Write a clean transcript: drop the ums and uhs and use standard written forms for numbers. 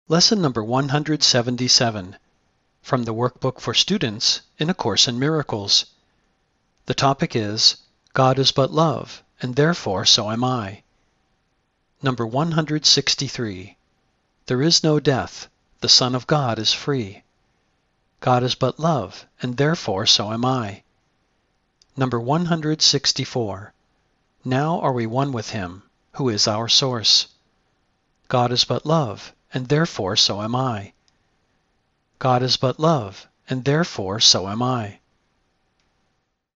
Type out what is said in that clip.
Lesson number 177 from the Workbook for Students in A Course in Miracles. The topic is, God is but love, and therefore so am I. Number 163. There is no death, the Son of God is free. God is but love, and therefore so am I. Number 164. Now are we one with Him, who is our source. God is but love, and therefore so am I. God is but love, and therefore so am I.